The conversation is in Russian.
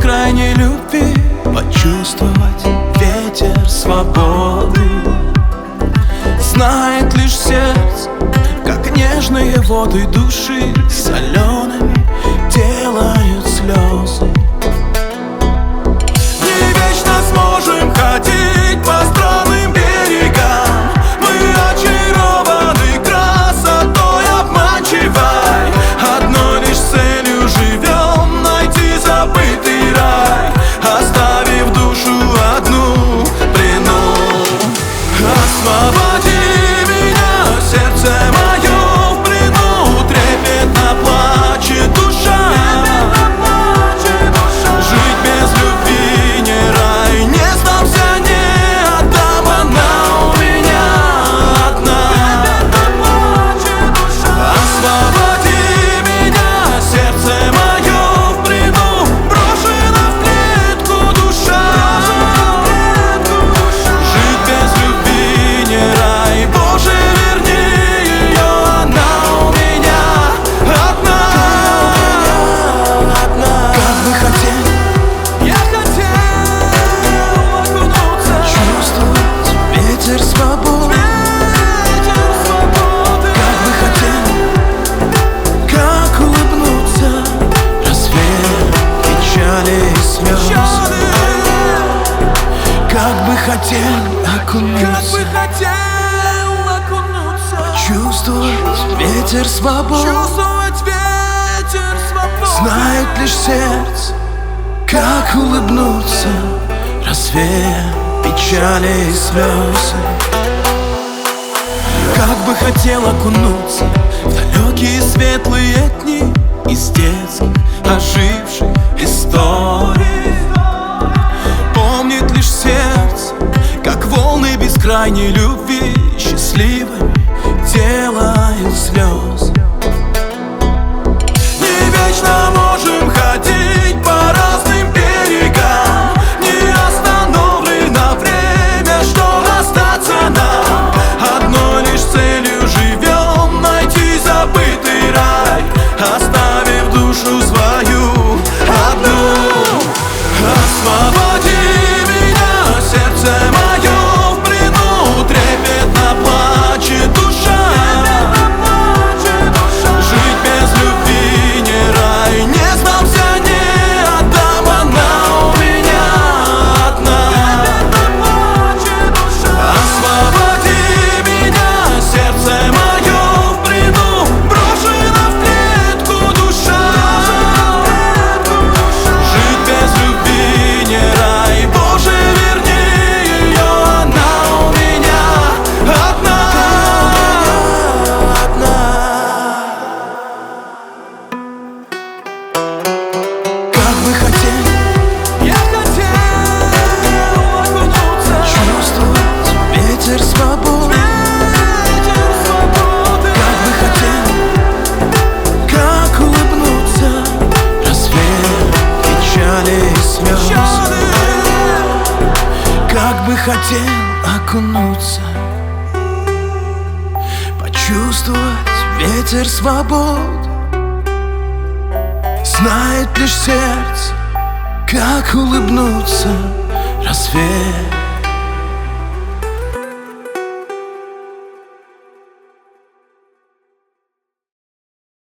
бескрайней любви, почувствовать ветер свободы. Знает лишь сердце, как нежные воды души солеными делают слезы. Не вечно сможем ходить по странным берегам, мы очарованы красотой обманчивой. Одной лишь целью живем — найти забытый рай, оставив душу одну в плену. Освободи меня, сердце мое в плену, трепетно плачет душа. Жить без любви не рай, не сдамся, не отдам, она у меня одна. Освободи меня, сердце мое в плену, брошена в клетку душа. Жить без любви не рай, Боже, верни ее, она у меня одна. Как бы хотел, я хотел окунуться, чувствовать ветер свободы. Как бы хотел, как улыбнуться, рассвет печали и слез. Как бы хотел окунуться, чувствовать ветер свободы. Знает лишь сердце, как улыбнуться, рассвет печали и слез. Как бы хотел окунуться в далекие светлые дни из детских оживших историй. Помнит лишь сердце, как волны бескрайней любви счастливыми делают слезы. Не вечно можем ходить по разным берегам, не остановлено время, что остаться нам. Одной лишь целью живем — найти забытый рай, оставив душу свою одну. Освободи меня, сердце мое в плену, трепетно плачет душа. Жить без любви не рай, не сдамся, не отдам, она у меня одна. Освободи меня, сердце мое в плену, брошена в клетку душа. Жить без любви не рай, Боже, верни ее, она у меня одна. Как бы хотел, я хотел окунуться, чувствовать ветер свободы. Как бы хотел, как улыбнуться, рассвет печали и слез. Как бы хотел окунуться, почувствовать ветер свободы. Знает лишь сердце, как улыбнуться, рассвет